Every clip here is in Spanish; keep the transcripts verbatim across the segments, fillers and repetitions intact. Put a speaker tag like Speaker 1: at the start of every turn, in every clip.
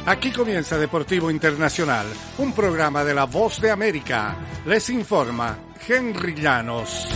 Speaker 1: Aquí comienza Deportivo Internacional, un programa de La Voz de América. Les informa Henry Llanos.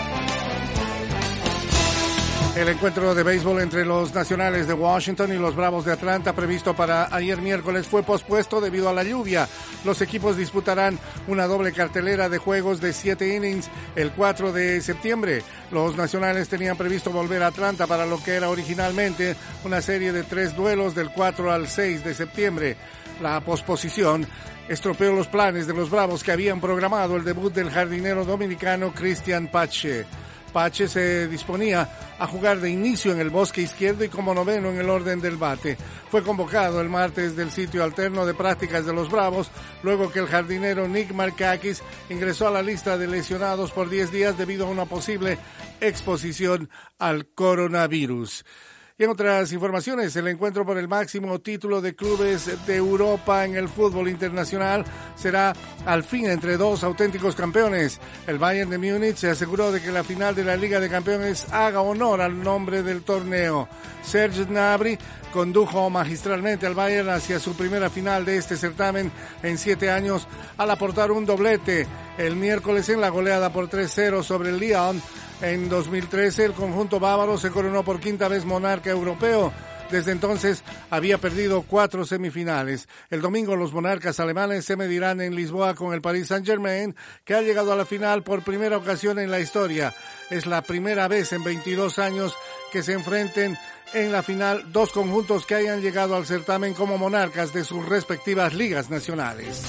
Speaker 1: El encuentro de béisbol entre los Nacionales de Washington y los Bravos de Atlanta, previsto para ayer miércoles, fue pospuesto debido a la lluvia. Los equipos disputarán una doble cartelera de juegos de siete innings el cuatro de septiembre. Los Nacionales tenían previsto volver a Atlanta para lo que era originalmente una serie de tres duelos del cuatro al seis de septiembre. La posposición estropeó los planes de los Bravos, que habían programado el debut del jardinero dominicano Cristian Pache. Pache se disponía a jugar de inicio en el bosque izquierdo y como noveno en el orden del bate. Fue convocado el martes del sitio alterno de prácticas de los Bravos, luego que el jardinero Nick Markakis ingresó a la lista de lesionados por diez días debido a una posible exposición al coronavirus. Y en otras informaciones, el encuentro por el máximo título de clubes de Europa en el fútbol internacional será al fin entre dos auténticos campeones. El Bayern de Múnich se aseguró de que la final de la Liga de Campeones haga honor al nombre del torneo. Serge Gnabry condujo magistralmente al Bayern hacia su primera final de este certamen en siete años al aportar un doblete el miércoles en la goleada por tres cero sobre el Lyon. En dos mil trece, el conjunto bávaro se coronó por quinta vez monarca europeo. Desde entonces había perdido cuatro semifinales. El domingo los monarcas alemanes se medirán en Lisboa con el Paris Saint-Germain, que ha llegado a la final por primera ocasión en la historia. Es la primera vez en veintidós años que se enfrenten en la final dos conjuntos que hayan llegado al certamen como monarcas de sus respectivas ligas nacionales.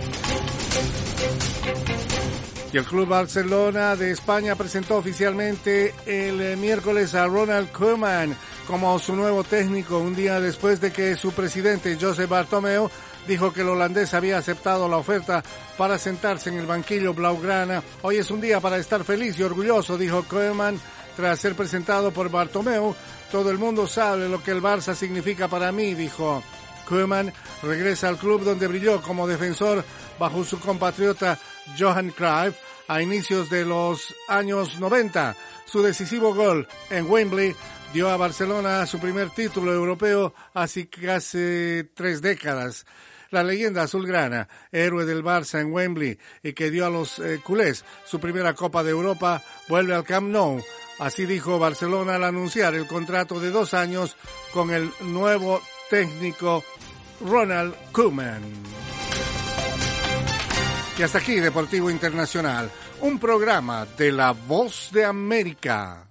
Speaker 1: Y el Club Barcelona de España presentó oficialmente el miércoles a Ronald Koeman como su nuevo técnico, un día después de que su presidente, Josep Bartomeu, dijo que el holandés había aceptado la oferta para sentarse en el banquillo blaugrana. Hoy es un día para estar feliz y orgulloso, dijo Koeman, tras ser presentado por Bartomeu. Todo el mundo sabe lo que el Barça significa para mí, dijo. Koeman regresa al club donde brilló como defensor bajo su compatriota Johan Cruyff a inicios de los años noventa. Su decisivo gol en Wembley dio a Barcelona su primer título europeo hace casi tres décadas. La leyenda azulgrana, héroe del Barça en Wembley y que dio a los eh, culés su primera Copa de Europa, vuelve al Camp Nou. Así dijo Barcelona al anunciar el contrato de dos años con el nuevo técnico Ronald Koeman. Y hasta aquí Deportivo Internacional, un programa de La Voz de América.